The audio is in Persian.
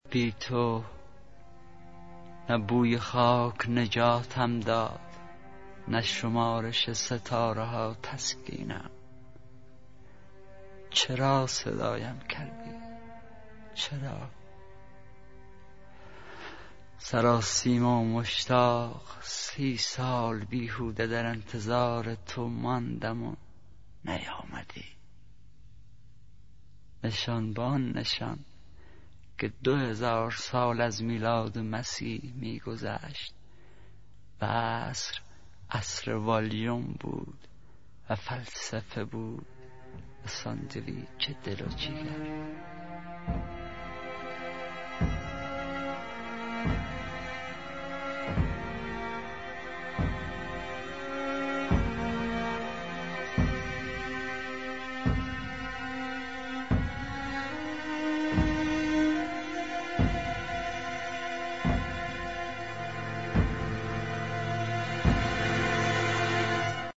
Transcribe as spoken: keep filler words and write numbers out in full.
بی تو نه بوی خاک نجاتم داد، نه شمارش ستاره ها تسکینم. چرا صدایم کردی؟ چرا؟ سراسیمه و مشتاق سی سال بیهوده در انتظار تو ماندم و نیامدی. نشان به آن نشان که دو هزار سال از میلاد مسیح میگذشت و عصر عصر والیوم بود و فلسفه بود و ساندویچ دل و جیگر.